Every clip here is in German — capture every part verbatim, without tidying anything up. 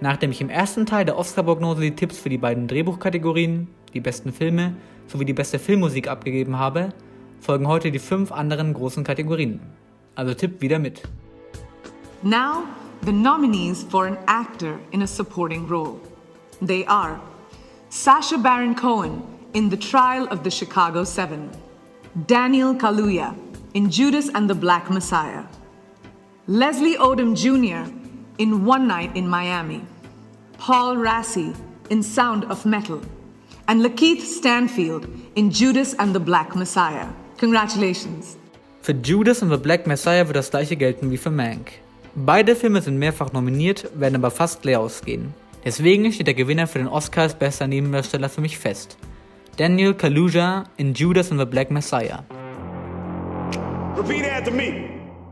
Nachdem ich im ersten Teil der Oscar-Prognose die Tipps für die beiden Drehbuchkategorien, die besten Filme sowie die beste Filmmusik abgegeben habe, folgen heute die fünf anderen großen Kategorien. Also tippt wieder mit. Now, the nominees for an actor in a supporting role. They are Sacha Baron Cohen in The Trial of the Chicago Seven, Daniel Kaluuya in Judas and the Black Messiah, Leslie Odom Junior in One Night in Miami, Paul Rassi in Sound of Metal, and Lakeith Stanfield in Judas and the Black Messiah. Congratulations! Für Judas and the Black Messiah wird das gleiche gelten wie für Mank. Beide Filme sind mehrfach nominiert, werden aber fast leer ausgehen. Deswegen steht der Gewinner für den Oscar als bester Nebendarsteller für mich fest. Daniel Kaluuya in Judas and the Black Messiah. Repeat after me.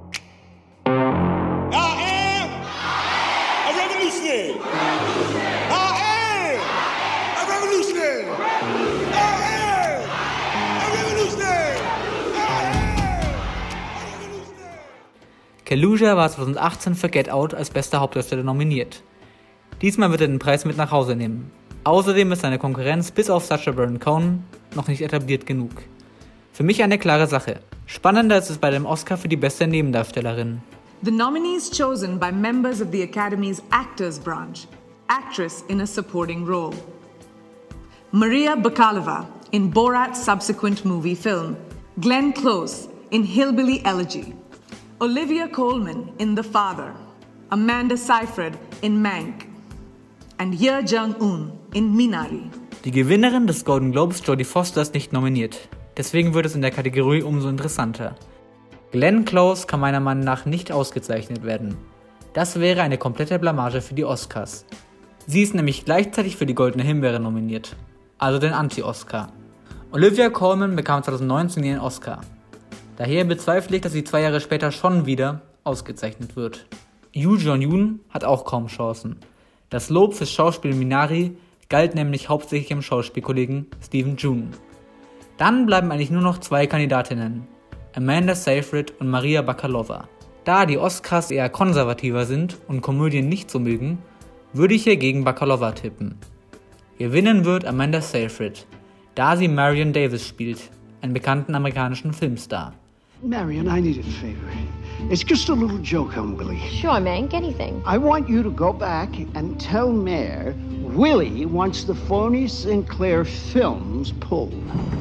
I am a revolutionary. I am a revolutionary. I am a revolutionary. I am a revolutionary. Kaluuya war zwanzig achtzehn für Get Out als bester Hauptdarsteller nominiert. Diesmal wird er den Preis mit nach Hause nehmen. Außerdem ist seine Konkurrenz bis auf Sacha Baron Cohen noch nicht etabliert genug. Für mich eine klare Sache. Spannender ist es bei dem Oscar für die beste Nebendarstellerin. The nominees chosen by members of the Academy's Actors Branch. Actress in a supporting role. Maria Bakalova in Borat's subsequent movie film. Glenn Close in Hillbilly Elegy. Olivia Colman in The Father. Amanda Seyfried in Mank. And Ye Jung-un in Minari. Die Gewinnerin des Golden Globes, Jodie Foster, ist nicht nominiert. Deswegen wird es in der Kategorie umso interessanter. Glenn Close kann meiner Meinung nach nicht ausgezeichnet werden. Das wäre eine komplette Blamage für die Oscars. Sie ist nämlich gleichzeitig für die Goldene Himbeere nominiert, also den Anti-Oscar. Olivia Colman bekam zwanzig neunzehn ihren Oscar. Daher bezweifle ich, dass sie zwei Jahre später schon wieder ausgezeichnet wird. Yoo Jong-un hat auch kaum Chancen. Das Lob fürs Schauspiel Minari galt nämlich hauptsächlich dem Schauspielkollegen Steven Yeun. Dann bleiben eigentlich nur noch zwei Kandidatinnen, Amanda Seyfried und Maria Bakalova. Da die Oscars eher konservativer sind und Komödien nicht so mögen, würde ich hier gegen Bakalova tippen. Gewinnen wird Amanda Seyfried, da sie Marion Davis spielt, einen bekannten amerikanischen Filmstar. Marion, I need a favor. It's just a little joke on Willie. Sure, Mank, anything. I want you to go back and tell Mayor Willie wants the phony Sinclair films pulled.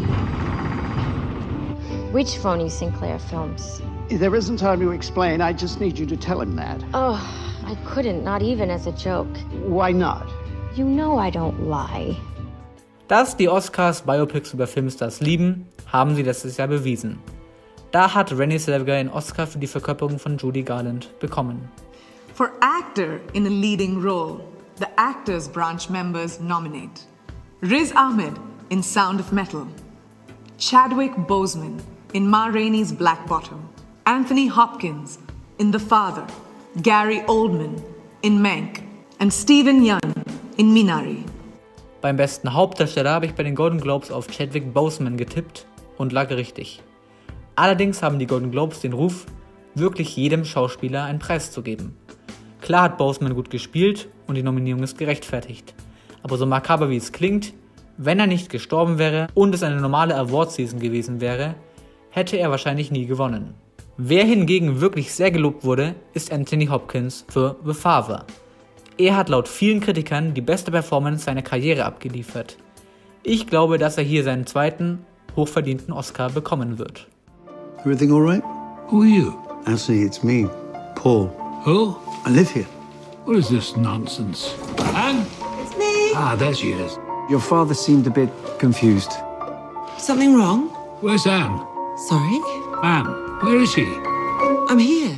Which phony Sinclair films? There isn't time to explain. I just need you to tell him that. Oh, I couldn't, not even as a joke. Why not? You know I don't lie. Dass die Oscars Biopics über Filmstars lieben, haben sie letztes Jahr bewiesen. Da hat Renée Zellweger einen Oscar für die Verkörperung von Judy Garland bekommen. For actor in a leading role, the Actors Branch members nominate Riz Ahmed in Sound of Metal, Chadwick Boseman in Ma Rainey's Black Bottom, Anthony Hopkins in The Father, Gary Oldman in Mank and Steven Yeun in Minari. Beim besten Hauptdarsteller habe ich bei den Golden Globes auf Chadwick Boseman getippt und lag richtig. Allerdings haben die Golden Globes den Ruf, wirklich jedem Schauspieler einen Preis zu geben. Klar hat Boseman gut gespielt und die Nominierung ist gerechtfertigt. Aber so makaber wie es klingt, wenn er nicht gestorben wäre und es eine normale Award-Season gewesen wäre, hätte er wahrscheinlich nie gewonnen. Wer hingegen wirklich sehr gelobt wurde, ist Anthony Hopkins für The Father. Er hat laut vielen Kritikern die beste Performance seiner Karriere abgeliefert. Ich glaube, dass er hier seinen zweiten, hochverdienten Oscar bekommen wird. Everything all right? Who are you? Actually, it's me, Paul. Who? I live here. What is this nonsense? Anne? It's me. Ah, there she is. Your father seemed a bit confused. Something wrong? Where's Anne? Sorry? Anne, where is she? I'm here.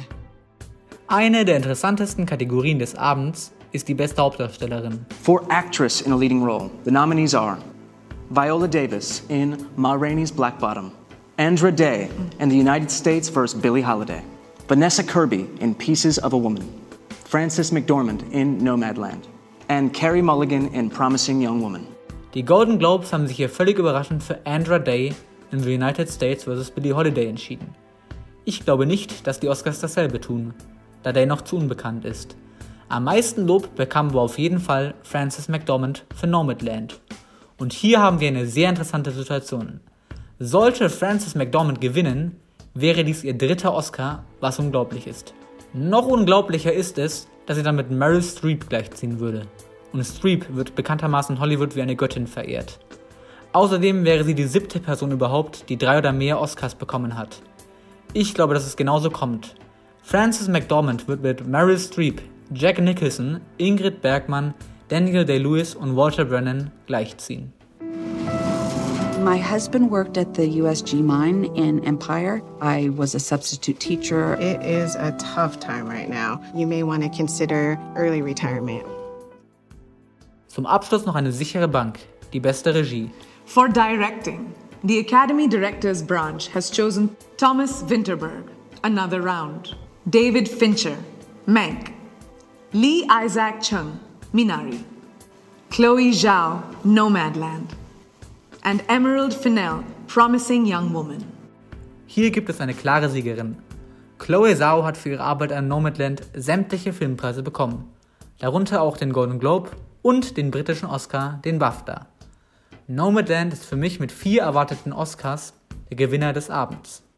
Eine der interessantesten Kategorien des Abends ist die beste Hauptdarstellerin. For actress in a leading role, the nominees are Viola Davis in Ma Rainey's Black Bottom, Andra Day in The United States versus Billie Holiday, Vanessa Kirby in Pieces of a Woman, Frances McDormand in Nomadland, and Carey Mulligan in Promising Young Woman. Die Golden Globes haben sich hier völlig überraschend für Andra Day in The United States versus Billie Holiday entschieden. Ich glaube nicht, dass die Oscars dasselbe tun, da Day noch zu unbekannt ist. Am meisten Lob bekam aber auf jeden Fall Frances McDormand für Nomadland. Und hier haben wir eine sehr interessante Situation. Sollte Frances McDormand gewinnen, wäre dies ihr dritter Oscar, was unglaublich ist. Noch unglaublicher ist es, dass sie dann mit Meryl Streep gleichziehen würde. Und Streep wird bekanntermaßen in Hollywood wie eine Göttin verehrt. Außerdem wäre sie die siebte Person überhaupt, die drei oder mehr Oscars bekommen hat. Ich glaube, dass es genauso kommt. Frances McDormand wird mit Meryl Streep, Jack Nicholson, Ingrid Bergman, Daniel Day-Lewis und Walter Brennan gleichziehen. My husband worked at the U S G mine in Empire. I was a substitute teacher. It is a tough time right now. You may want to consider early retirement. Zum Abschluss noch eine sichere Bank, die beste Regie. For directing, the Academy Directors Branch has chosen Thomas Vinterberg, Another Round, David Fincher, Mank, Lee Isaac Chung, Minari, Chloe Zhao, Nomadland, and Emerald Fennell, Promising Young Woman. Hier gibt es eine klare Siegerin. Chloe Zhao hat für ihre Arbeit an Nomadland sämtliche Filmpreise bekommen, darunter auch den Golden Globe und den britischen Oscar, den BAFTA. Nomadland ist für mich mit vier erwarteten Oscars der Gewinner des Abends.